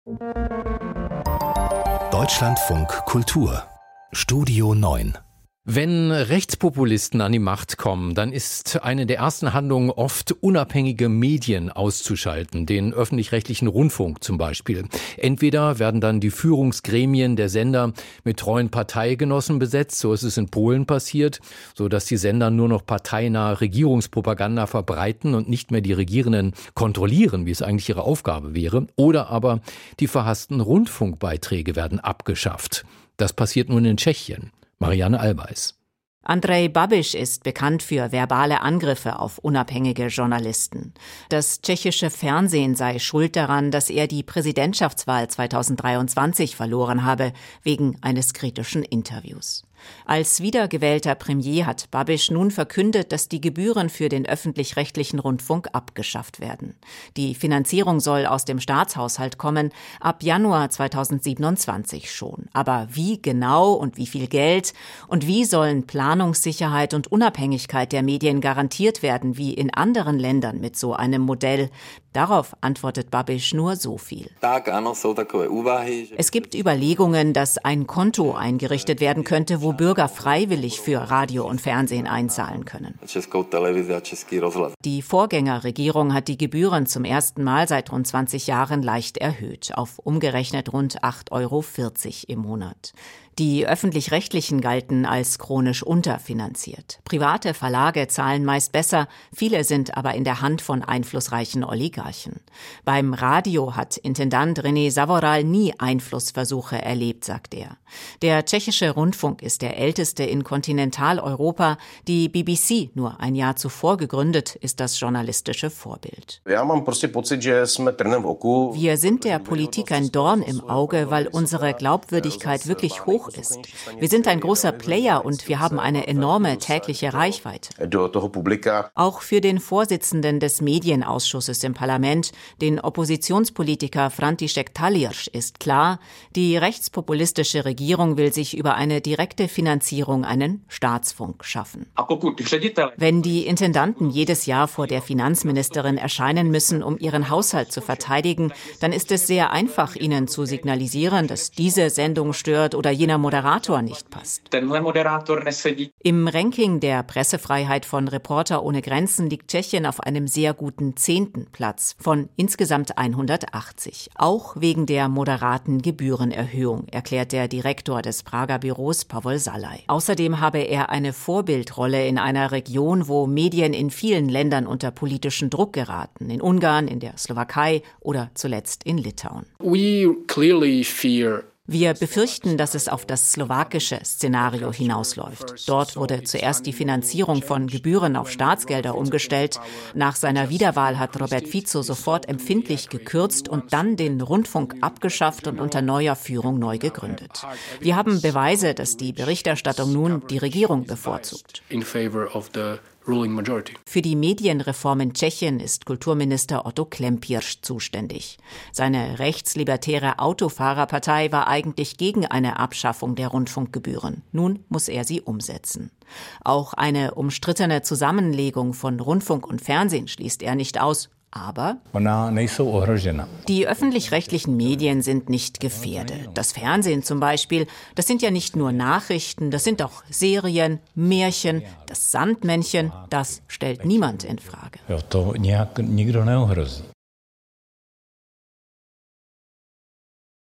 Deutschlandfunk Kultur Studio 9. Wenn Rechtspopulisten an die Macht kommen, dann ist eine der ersten Handlungen oft, unabhängige Medien auszuschalten, den öffentlich-rechtlichen Rundfunk zum Beispiel. Entweder werden dann die Führungsgremien der Sender mit treuen Parteigenossen besetzt, so ist es in Polen passiert, so dass die Sender nur noch parteinahe Regierungspropaganda verbreiten und nicht mehr die Regierenden kontrollieren, wie es eigentlich ihre Aufgabe wäre. Oder aber die verhassten Rundfunkbeiträge werden abgeschafft. Das passiert nun in Tschechien. Marianne Allweis. Andrej Babiš ist bekannt für verbale Angriffe auf unabhängige Journalisten. Das tschechische Fernsehen sei schuld daran, dass er die Präsidentschaftswahl 2023 verloren habe, wegen eines kritischen Interviews. Als wiedergewählter Premier hat Babiš nun verkündet, dass die Gebühren für den öffentlich-rechtlichen Rundfunk abgeschafft werden. Die Finanzierung soll aus dem Staatshaushalt kommen, ab Januar 2027 schon. Aber wie genau und wie viel Geld und wie sollen Planungssicherheit und Unabhängigkeit der Medien garantiert werden, wie in anderen Ländern mit so einem Modell? Darauf antwortet Babiš nur so viel. Es gibt Überlegungen, dass ein Konto eingerichtet werden könnte, wo Bürger freiwillig für Radio und Fernsehen einzahlen können. Die Vorgängerregierung hat die Gebühren zum ersten Mal seit rund 20 Jahren leicht erhöht, auf umgerechnet rund 8,40 € im Monat. Die Öffentlich-Rechtlichen galten als chronisch unterfinanziert. Private Verlage zahlen meist besser, viele sind aber in der Hand von einflussreichen Oligarchen. Beim Radio hat Intendant René Savoral nie Einflussversuche erlebt, sagt er. Der tschechische Rundfunk ist der älteste in Kontinentaleuropa. Die BBC, nur ein Jahr zuvor gegründet, ist das journalistische Vorbild. Wir sind der Politik ein Dorn im Auge, weil unsere Glaubwürdigkeit wirklich hoch ist. Wir sind ein großer Player und wir haben eine enorme tägliche Reichweite. Auch für den Vorsitzenden des Medienausschusses im Parlament, den Oppositionspolitiker František Talíř, ist klar, die rechtspopulistische Regierung will sich über eine direkte Finanzierung einen Staatsfunk schaffen. Wenn die Intendanten jedes Jahr vor der Finanzministerin erscheinen müssen, um ihren Haushalt zu verteidigen, dann ist es sehr einfach, ihnen zu signalisieren, dass diese Sendung stört oder jener Moderator nicht passt. Im Ranking der Pressefreiheit von Reporter ohne Grenzen liegt Tschechien auf einem sehr guten 10. Platz von insgesamt 180. Auch wegen der moderaten Gebührenerhöhung, erklärt der Direktor des Prager Büros Pavol Salaj. Außerdem habe er eine Vorbildrolle in einer Region, wo Medien in vielen Ländern unter politischen Druck geraten. In Ungarn, in der Slowakei oder zuletzt in Litauen. Wir befürchten, dass es auf das slowakische Szenario hinausläuft. Dort wurde zuerst die Finanzierung von Gebühren auf Staatsgelder umgestellt. Nach seiner Wiederwahl hat Robert Fico sofort empfindlich gekürzt und dann den Rundfunk abgeschafft und unter neuer Führung neu gegründet. Wir haben Beweise, dass die Berichterstattung nun die Regierung bevorzugt. Für die Medienreform in Tschechien ist Kulturminister Otto Klempírš zuständig. Seine rechtslibertäre Autofahrerpartei war eigentlich gegen eine Abschaffung der Rundfunkgebühren. Nun muss er sie umsetzen. Auch eine umstrittene Zusammenlegung von Rundfunk und Fernsehen schließt er nicht aus. Aber die öffentlich-rechtlichen Medien sind nicht gefährdet. Das Fernsehen zum Beispiel, das sind ja nicht nur Nachrichten, das sind auch Serien, Märchen, das Sandmännchen, das stellt niemand in Frage.